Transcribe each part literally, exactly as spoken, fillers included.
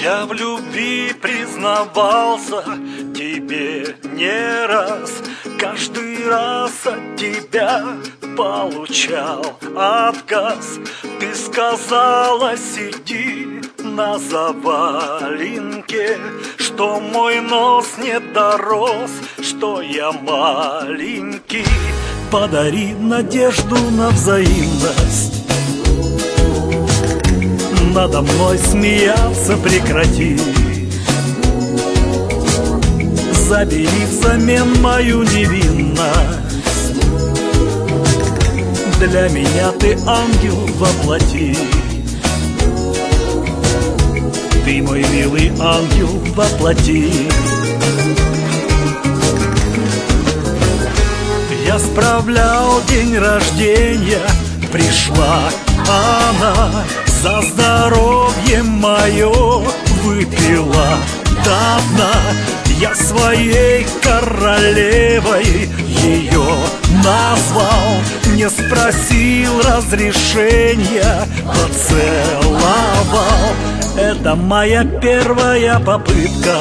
Я в любви признавался тебе не раз, каждый раз от тебя получал отказ. Ты сказала: сиди на заваленке, что мой нос не дорос, что я маленький. Подари надежду на взаимность, надо мной смеяться прекрати. Забери взамен мою невинность, для меня ты ангел воплоти. Ты мой милый ангел воплоти. Я справлял день рождения, пришла она, за здоровье мое выпила до дна. Я своей королевой ее назвал, не спросил разрешения, поцеловал. Это моя первая попытка,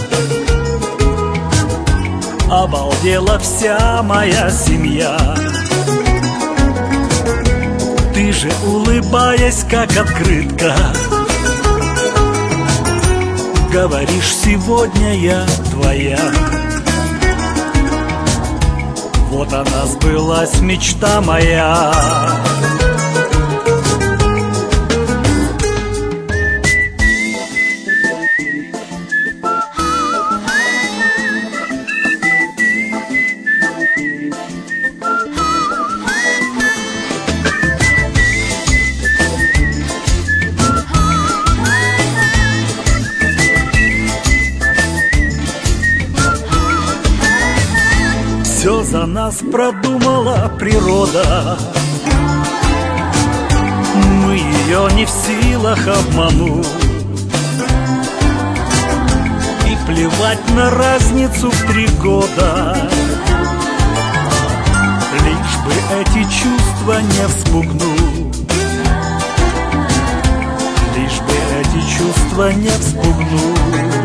обалдела вся моя семья. Ты же, улыбаясь, как открытка, говоришь: сегодня я твоя. Вот она сбылась, мечта моя. Все за нас продумала природа, мы ее не в силах обмануть. И плевать на разницу в три года, лишь бы эти чувства не вспугнуть, лишь бы эти чувства не вспугнуть.